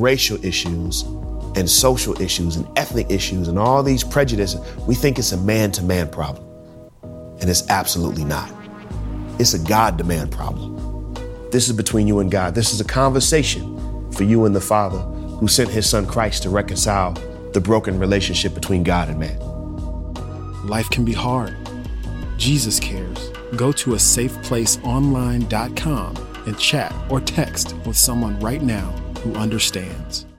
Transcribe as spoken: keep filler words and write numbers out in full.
racial issues and social issues and ethnic issues and all these prejudices, we think it's a man-to-man problem. And it's absolutely not. It's a God-to-man problem. This is between you and God. This is a conversation for you and the Father who sent his son Christ to reconcile the broken relationship between God and man. Life can be hard. Jesus cares. Go to a safe place online dot com and chat or text with someone right now who understands.